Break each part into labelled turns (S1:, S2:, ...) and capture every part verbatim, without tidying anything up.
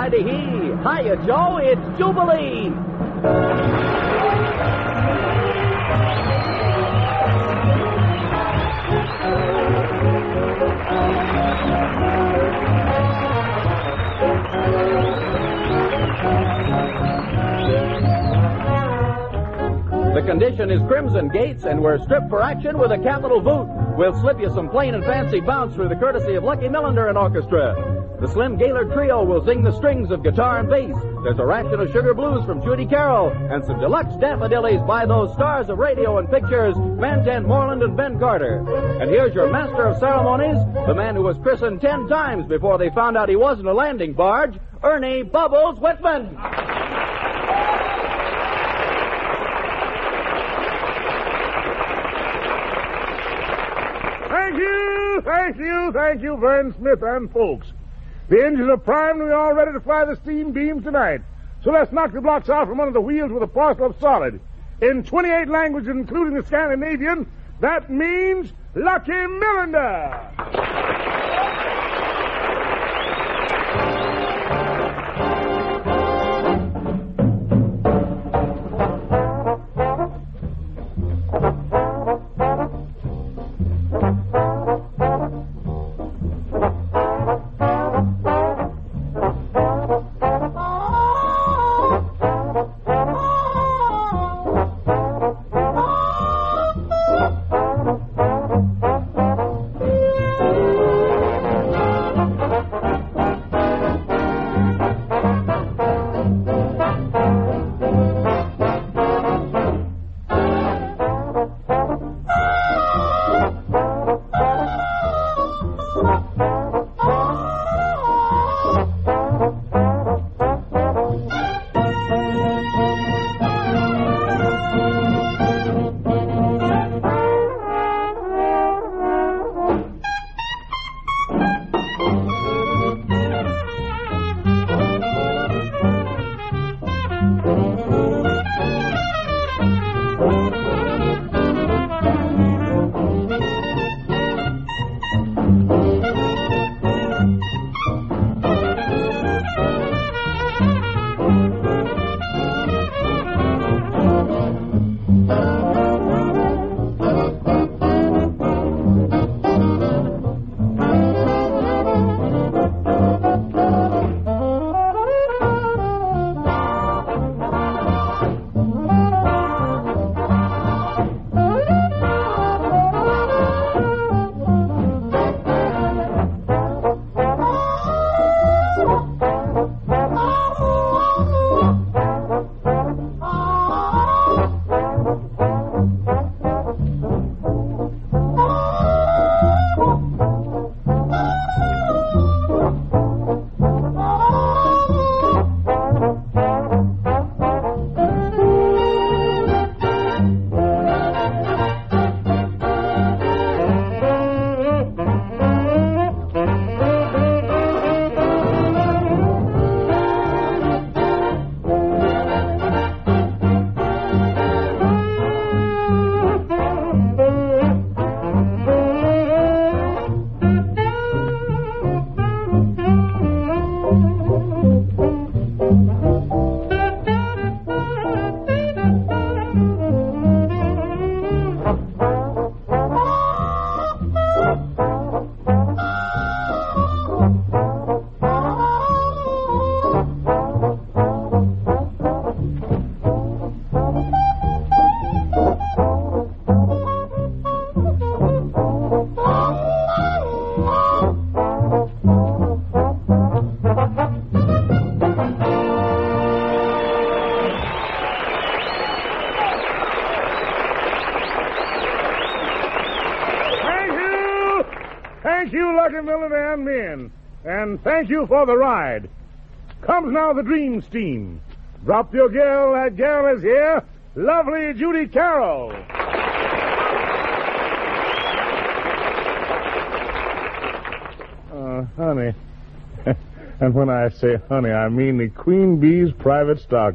S1: Hi-de-hee. Hiya, Joe. It's Jubilee. The condition is Crimson Gates, and we're stripped for action with a capital boot. We'll slip you some plain and fancy bounce through the courtesy of Lucky Millender and Orchestra. The Slim Gaylord Trio will sing the strings of guitar and bass. There's a ration of sugar blues from Judy Carroll, and some deluxe daffodillies by those stars of radio and pictures, Mantan Moreland and Ben Carter. And here's your master of ceremonies, the man who was christened ten times before they found out he wasn't a landing barge, Ernie Bubbles Whitman.
S2: Thank you, thank you, thank you, Vern Smith and folks. The engines are primed and we're all ready to fly the steam beams tonight. So let's knock the blocks out from under the wheels with a parcel of solid. In twenty-eight languages, including the Scandinavian, that means Lucky Millender. Thank you, Lucky Millender and men. And thank you for the ride. Comes now the dream steam. Drop your girl, that girl is here. Lovely Judy Carroll. Uh, honey. And when I say honey, I mean the Queen Bee's private stock.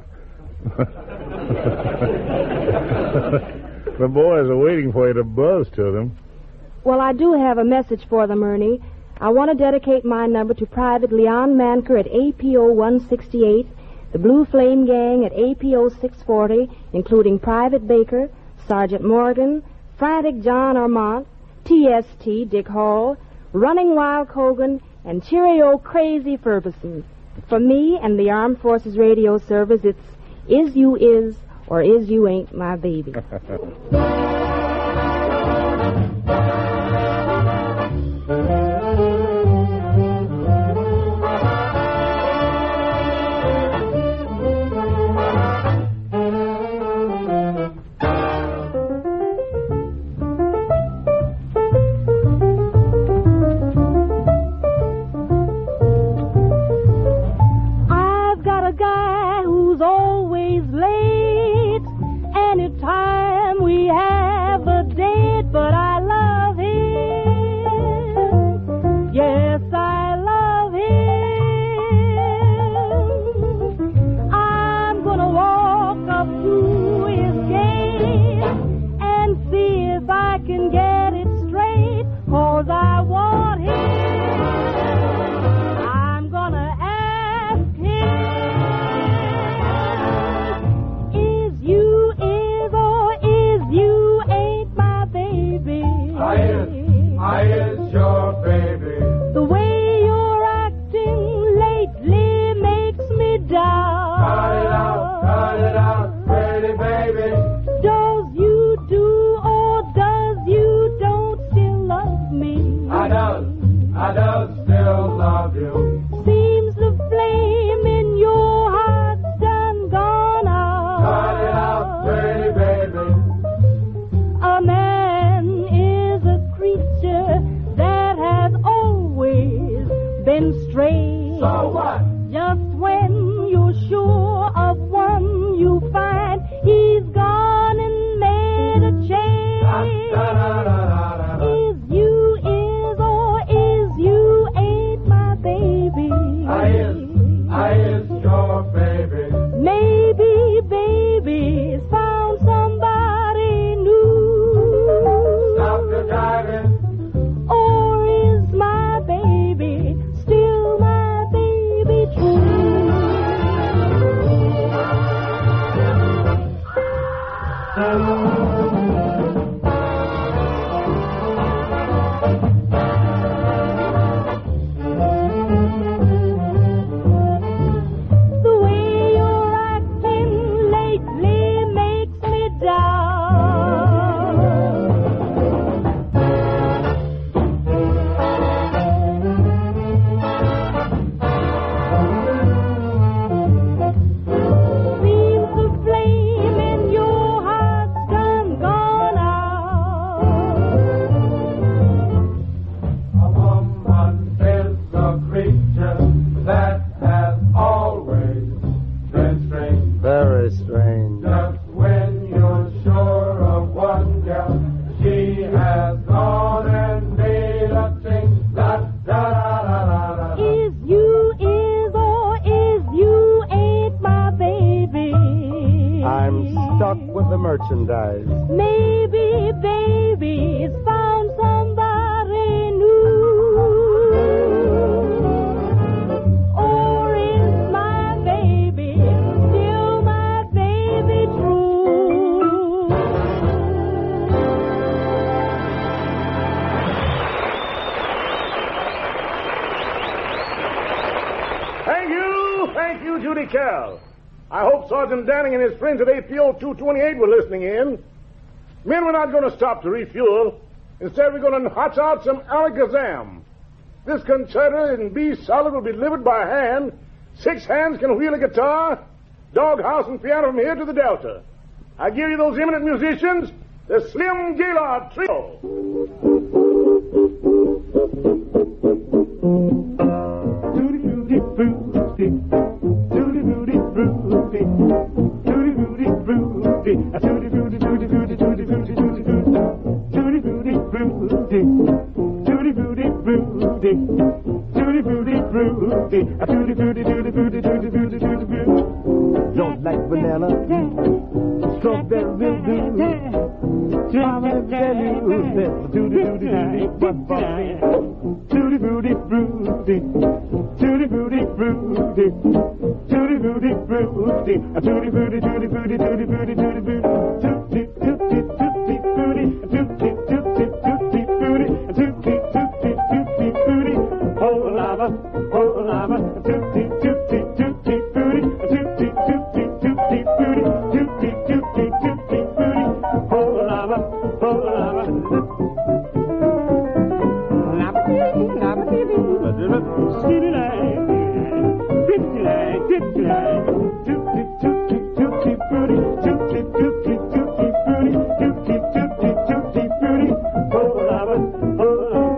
S2: The boys are waiting for you to buzz to them.
S3: Well, I do have a message for them, Ernie. I want to dedicate my number to Private Leon Manker at A P O one sixty-eight, the Blue Flame Gang at A P O six forty, including Private Baker, Sergeant Morgan, Frantic John Armont, T S T Dick Hall, Running Wild Cogan, and Cheerio Crazy Ferguson. For me and the Armed Forces Radio Service, it's Is You Is or Is You Ain't My Baby.
S2: Sergeant Danning and his friends at A P O two twenty-eight were listening in. Men, we're not going to stop to refuel. Instead, we're going to hotch out some Alakazam. This concerto in B solid will be delivered by hand. Six hands can wheel a guitar, doghouse and piano from here to the Delta. I give you those eminent musicians, the Slim Gaylord Trio.
S4: don't like banana. Strawberry will do. Mama, let me tell you, that's tutti frutti, one for me. Tutti frutti frutti, tutti frutti frutti, tutti frutti frutti, tutti frutti, tutti frutti, tutti frutti, tutti frutti, tutti tutti tutti frutti, tutti tutti tutti frutti, tutti tutti tutti frutti. Oh lava, oh lava, tutti tutti tutti frutti, tutti tutti tutti frutti, tutti tutti tutti frutti. Oh lava, oh lava. Skinny line, pretty line, pretty line, tutti tutti tutti frutti, tutti tutti tutti frutti, tutti tutti tutti frutti. Oh lava, oh lava.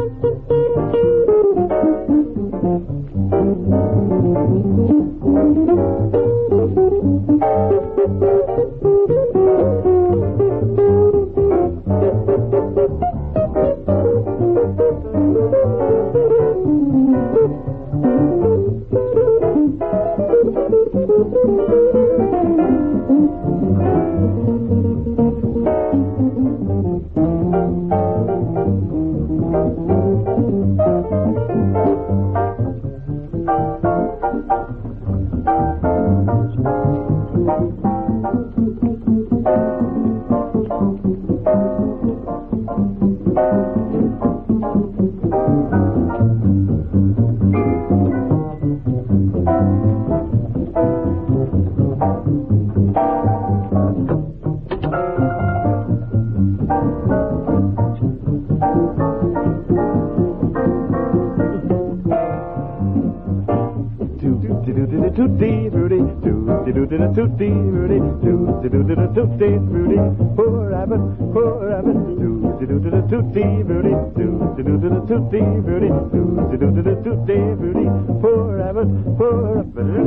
S4: Tutti frutti, tutti tutti tutti frutti, tutti tutti tutti frutti, poor rabbit, poor rabbit, tutti tutti tutti frutti, tutti tutti tutti frutti, tutti tutti tutti frutti, poor rabbit, poor rabbit.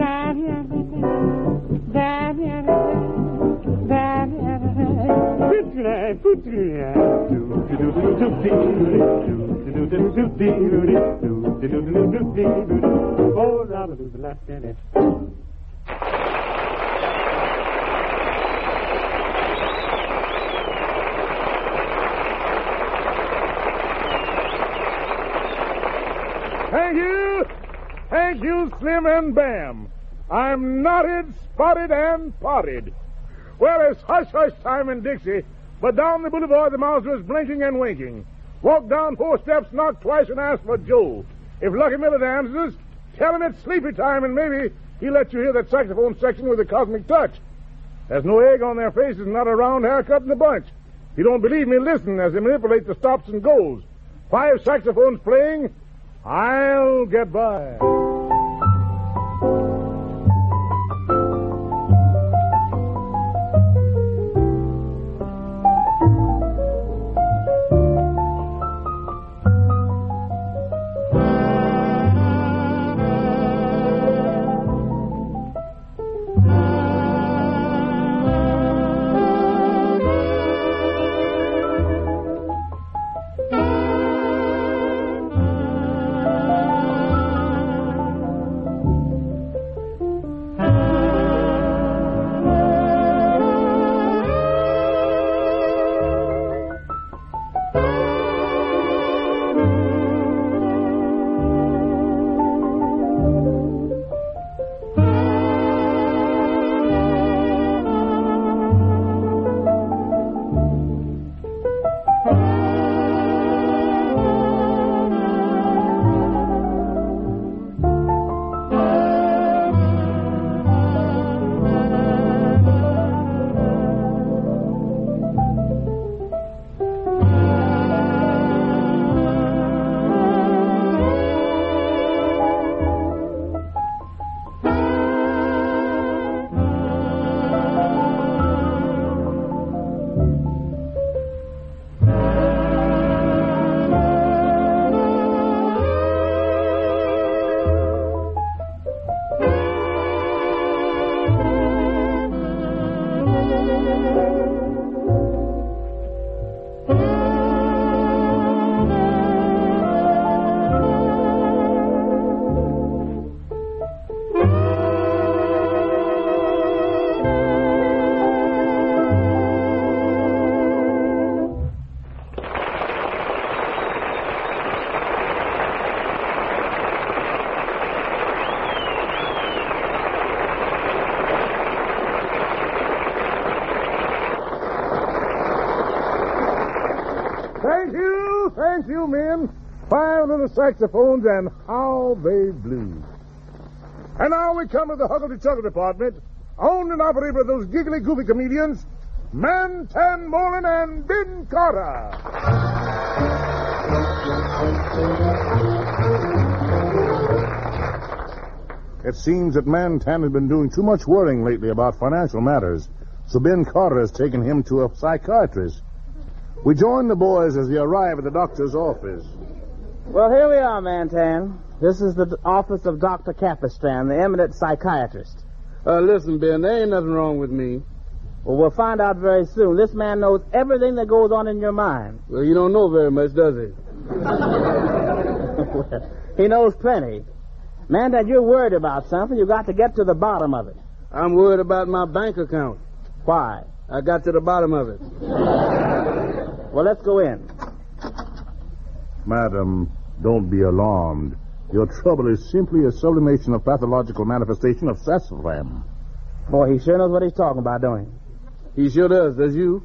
S4: Oh, rabbit is the last minute.
S2: Thank you. Thank you, Slim and Bam. I'm knotted, spotted, and potted. Well, it's hush-hush time in Dixie, but down the boulevard the mouse was blinking and winking. Walked down four steps, knocked twice, and asked for Joe. If Lucky Miller dances, tell him it's sleepy time, and maybe he'll let you hear that saxophone section with a cosmic touch. There's no egg on their faces, not a round haircut in the bunch. If you don't believe me, listen as they manipulate the stops and goes. Five saxophones playing, I'll get by. thank you, men. Fine little saxophones, and how they blew. And now we come to the Huggledy-Chuggle department, owned and operated by those giggly, goofy comedians, Mantan Moreland and Ben Carter. It seems that Mantan has been doing too much worrying lately about financial matters, so Ben Carter has taken him to a psychiatrist. We join the boys as they arrive at the doctor's office.
S5: Well, here we are, Mantan. This is the office of Doctor Capistran, the eminent psychiatrist.
S6: Uh, listen, Ben, there ain't nothing wrong with me.
S5: Well, we'll find out very soon. This man knows everything that goes on in your mind.
S6: Well, you don't know very much, does he?
S5: Well, he knows plenty. Mantan, you're worried about something. You've got to get to the bottom of it.
S6: I'm worried about my bank account.
S5: Why?
S6: I got to the bottom of it.
S5: Well, let's go in.
S2: Madam, don't be alarmed. Your trouble is simply a sublimation of pathological manifestation of sassafras.
S5: Boy, he sure knows what he's talking about, don't he?
S6: He sure does, does you?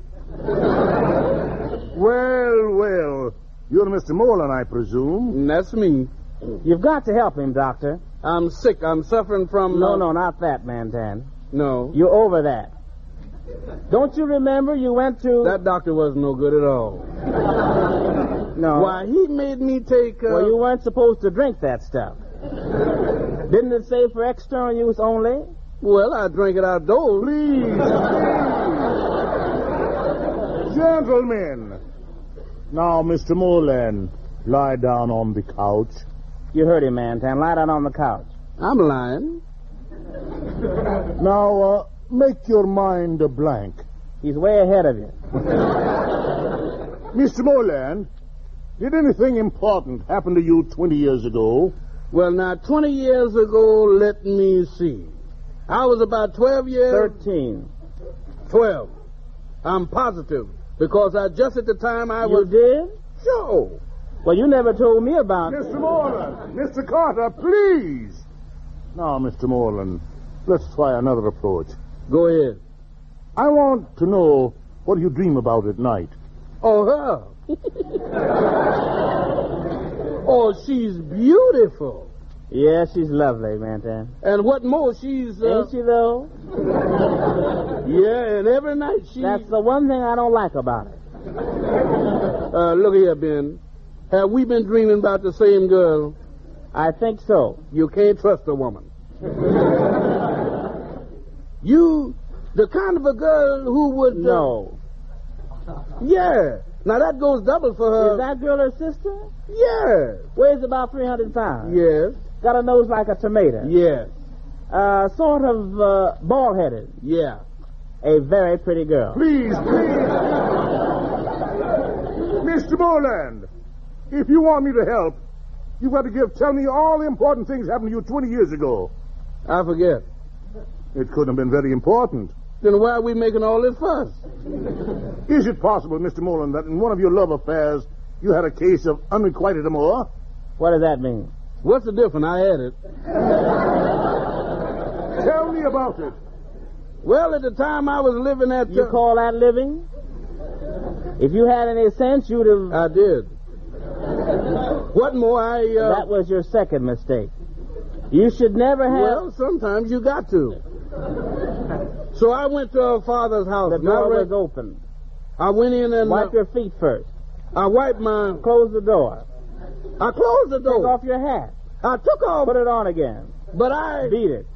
S2: Well, well. You're Mister Moreland, I presume.
S6: That's me.
S5: You've got to help him, Doctor.
S6: I'm sick. I'm suffering from...
S5: No,
S6: uh...
S5: no, not that, Mantan.
S6: No.
S5: You're over that. Don't you remember you went to...
S6: That doctor wasn't no good at all.
S5: No.
S6: Why, he made me take... Uh...
S5: Well, you weren't supposed to drink that stuff. Didn't it say for external use only?
S6: Well, I drank it outdoors.
S2: Please, please. Gentlemen. Now, Mister Moreland, lie down on the couch.
S5: You heard him, Mantan. Lie down on the couch.
S6: I'm lying.
S2: Now, uh, make your mind a blank.
S5: He's way ahead of you.
S2: Mister Moreland, did anything important happen to you twenty years ago?
S6: Well, now, twenty years ago, let me see. I was about twelve years...
S5: Thirteen.
S6: Twelve. I'm positive. Because I just at the time I was...
S5: You did?
S6: Sure.
S5: Well, you never told me about...
S2: Mister Moreland, Mister Carter, please. Now, Mister Moreland, let's try another approach.
S6: Go ahead.
S2: I want to know what you dream about at night.
S6: Oh, her. Oh, she's beautiful.
S5: Yeah, she's lovely, Mantan.
S6: And what more, she's... Uh...
S5: Ain't she, though?
S6: Yeah, and every night she...
S5: That's the one thing I don't like about her.
S6: Uh, look here, Ben. Have we been dreaming about the same girl?
S5: I think so.
S6: You can't trust a woman. You, the kind of a girl who would... Uh...
S5: No.
S6: Yeah. Now, that goes double for her.
S5: Is that girl her sister?
S6: Yeah.
S5: Weighs about three hundred pounds.
S6: Yes.
S5: Got a nose like a tomato.
S6: Yes.
S5: Uh, sort of uh, bald-headed.
S6: Yeah.
S5: A very pretty girl.
S2: Please, please. Mister Moreland, if you want me to help, you've got to give, tell me all the important things happened to you twenty years ago.
S6: I forget.
S2: It couldn't have been very important.
S6: Then why are we making all this fuss?
S2: Is it possible, Mister Moreland, that in one of your love affairs you had a case of unrequited amour?
S5: What does that mean?
S6: What's the difference? I had it.
S2: Tell me about it.
S6: Well, at the time I was living at...
S5: You
S6: uh,
S5: call that living? If you had any sense, you'd have...
S6: I did. What more, I... Uh...
S5: That was your second mistake. You should never have...
S6: Well, sometimes you got to. So I went to her father's house.
S5: The door
S6: I
S5: was open.
S6: I went in and...
S5: Wipe
S6: uh,
S5: your feet first.
S6: I wiped my...
S5: Close the door.
S6: I closed the door.
S5: Take off your hat.
S6: I took off...
S5: Put it on again.
S6: But I...
S5: Beat it.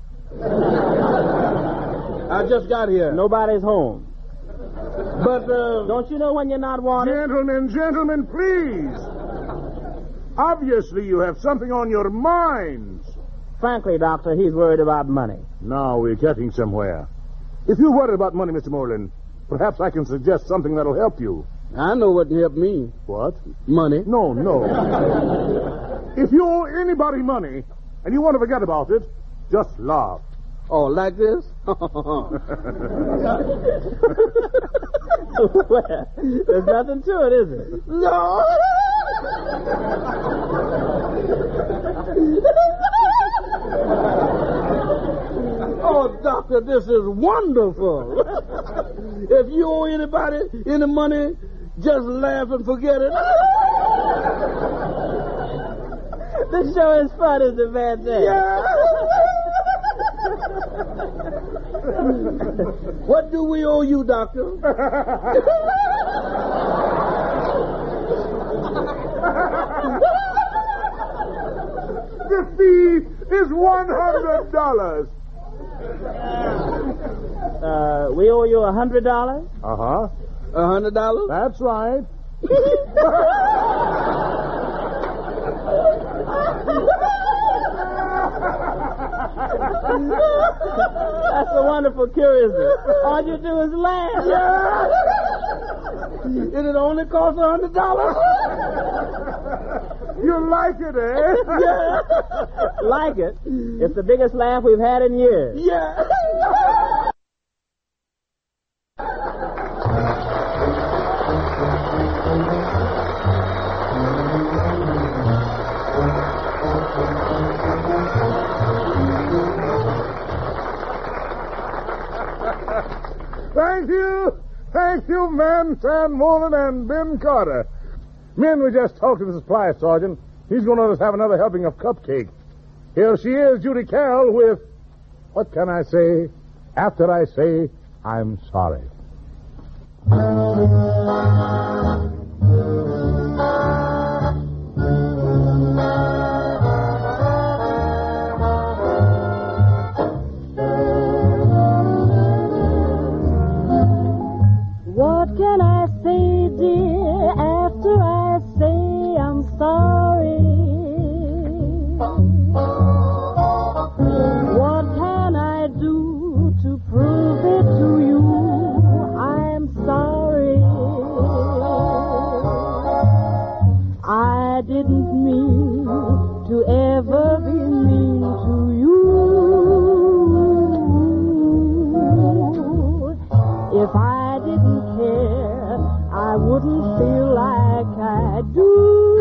S6: I just got here.
S5: Nobody's home.
S6: But, uh...
S5: Don't you know when you're not wanted?
S2: Gentlemen, gentlemen, please. Obviously you have something on your minds.
S5: Frankly, Doctor, he's worried about money.
S2: Now we're getting somewhere. If you're worried about money, Mister Moreland, perhaps I can suggest something that'll help you.
S6: I know what can help me.
S2: What?
S6: Money.
S2: No, no. If you owe anybody money and you want to forget about it, just laugh.
S6: Oh, like this?
S5: Well, there's nothing to it, is it?
S6: No. Oh, Doctor, this is wonderful. If you owe anybody any money, just laugh and forget it.
S5: This show is fun, isn't it, Van Dam?
S6: Yeah. What do we owe you, Doctor?
S2: The fee is one hundred dollars.
S5: Uh, we owe you a hundred dollars?
S2: Uh-huh.
S6: A hundred dollars?
S2: That's right.
S5: That's a wonderful curiosity. All you do is laugh.
S6: And it only costs a hundred dollars?
S2: You like it, eh?
S5: Yeah. Like it? It's the biggest laugh we've had in years.
S6: Yeah.
S2: Thank you. Thank you, men, Sam Mullen and Ben Carter. Men, we just talked to the supply sergeant. He's going to let us have another helping of cupcake. Here she is, Judy Carroll, with, what can I say, after I say I'm sorry.
S3: What can I say, dear, after I say I'm sorry? What can I do to prove it to you? I'm sorry. I didn't mean to ever be mean to you. If I didn't care, I wouldn't feel like I do.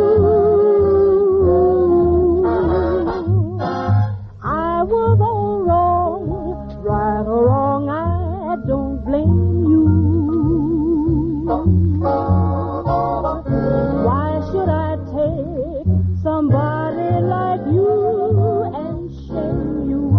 S3: I was all wrong, right or wrong, I don't blame you. Why should I take somebody like you and shame you?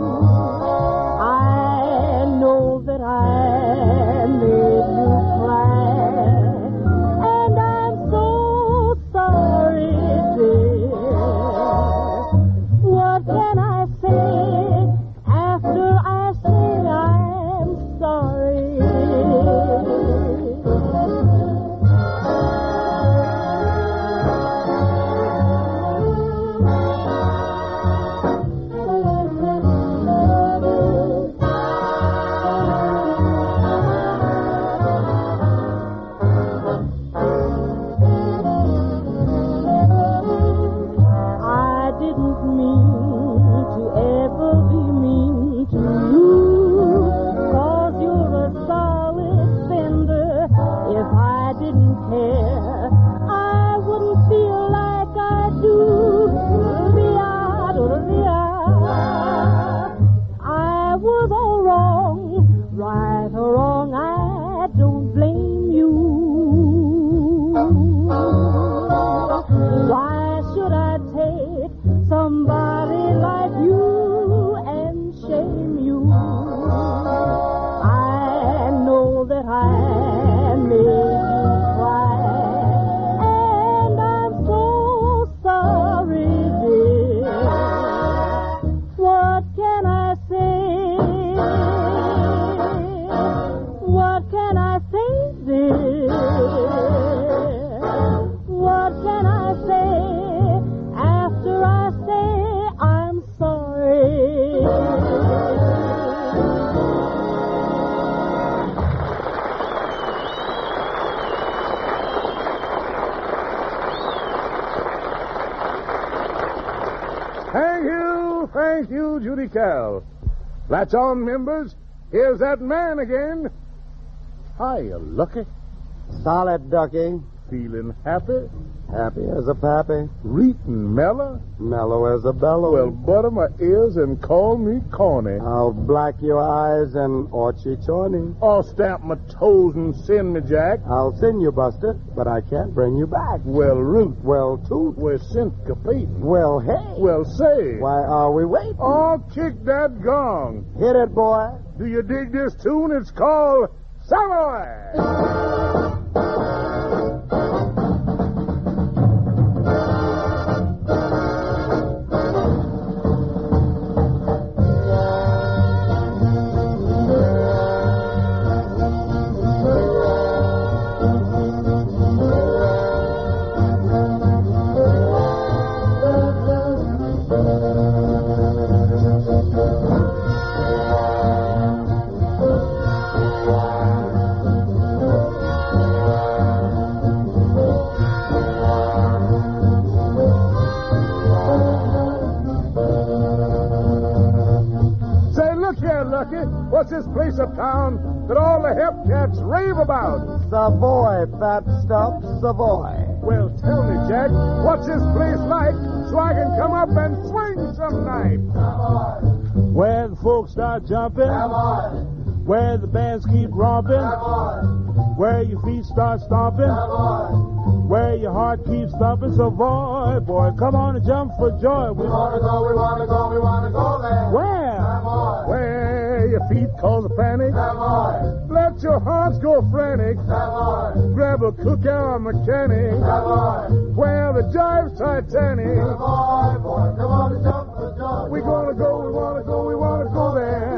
S3: I know that I made you cry, and I'm so sorry, dear. What can I say after I say I'm sorry? I didn't mean to ever be mean to you, 'cause you're a solid fender. If I didn't care, I wouldn't feel like I do. I was all wrong, right or wrong, I don't blame you. Why should I take somebody like you and shame you? I know that I made you cry, and I'm so sorry, dear. What can I say? What can I say, dear? What can I say after I say I'm sorry?
S2: Thank you, thank you, Judy Carroll. That's on, members. Here's that man again. Hiya, Lucky.
S5: Solid, Ducky.
S2: Feeling happy?
S7: Happy as a pappy.
S2: Reetin' mellow.
S7: Mellow as a bellow.
S2: Well, butter my ears and call me corny.
S7: I'll black your eyes and orchy chorny.
S2: Or stamp my toes and send me, Jack.
S7: I'll send you, Buster, but I can't bring you back.
S2: Well, Root.
S7: Well, Toot.
S2: We're syncopating.
S7: Well, hey.
S2: Well, say.
S7: Why are we waiting?
S2: Oh, kick that gong.
S7: Hit it, boy.
S2: Do you dig this tune? It's called Savoy. What's this place uptown that all the hep cats rave about?
S7: Savoy, fat stuff, Savoy.
S2: Well, tell me, Jack, what's this place like so I can come up and swing some night?
S4: Savoy. Where the folks start jumping. Savoy. Where the bands keep romping. Savoy. Where your feet start stomping. Savoy. Where your heart keeps thumping. Savoy, boy, come on and jump for joy.
S8: We want to go, we want to go, we want to go there.
S4: Where?
S8: Savoy.
S2: Where your feet cause a panic.
S8: Savoy.
S2: Let your hearts go frantic.
S8: Savoy.
S2: Grab a cookout mechanic.
S8: Savoy.
S2: Where the jive's Titanic.
S8: Savoy, boy, come on and jump for joy.
S2: We gonna go, we wanna go, we wanna go there.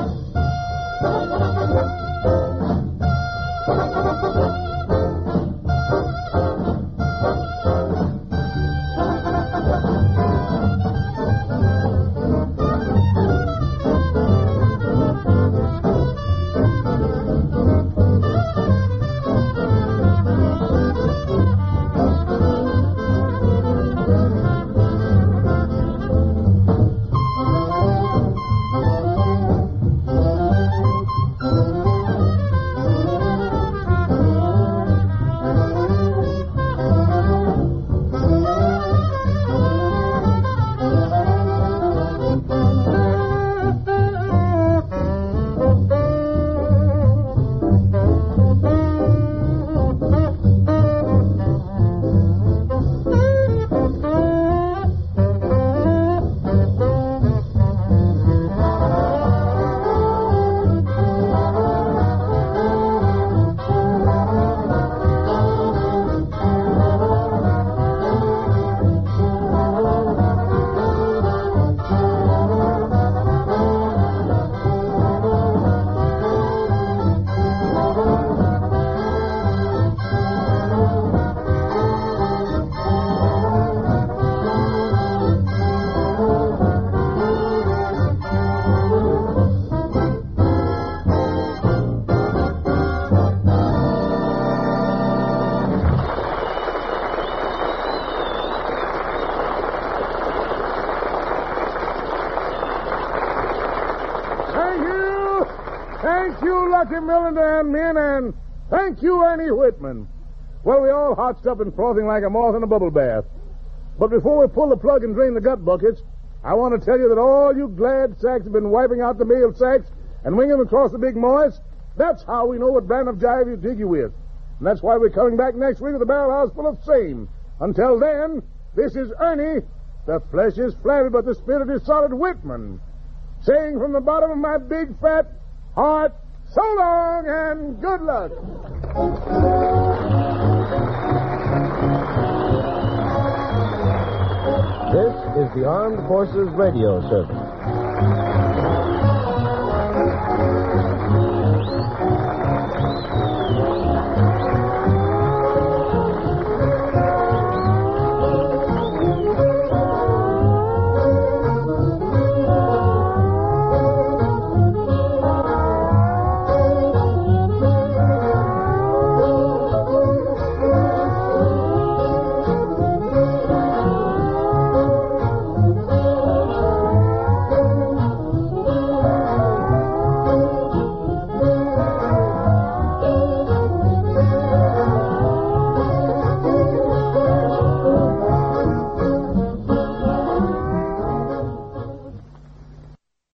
S2: Thank you, Lucky Millender and men, and thank you, Ernie Whitman. Well, we all hotched up and frothing like a moth in a bubble bath. But before we pull the plug and drain the gut buckets, I want to tell you that all you glad sacks have been wiping out the mail sacks and winging them across the big moist. That's how we know what brand of jive you dig you with. And that's why we're coming back next week with a barrel house full of same. Until then, this is Ernie, the flesh is flabby, but the spirit is solid Whitman, saying from the bottom of my big fat heart, so long and good luck.
S9: This is the Armed Forces Radio Service.